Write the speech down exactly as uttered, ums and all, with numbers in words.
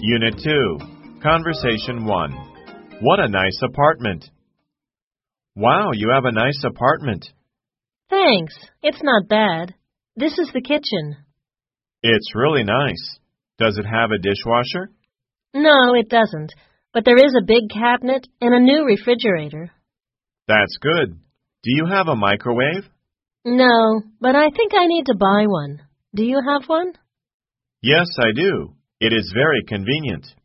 Unit two, Conversation one. What a nice apartment. Wow, you have a nice apartment. Thanks. It's not bad. This is the kitchen. It's really nice. Does it have a dishwasher? No, it doesn't. But there is a big cabinet and a new refrigerator. That's good. Do you have a microwave? No, but I think I need to buy one. Do you have one? Yes, I do. It is very convenient.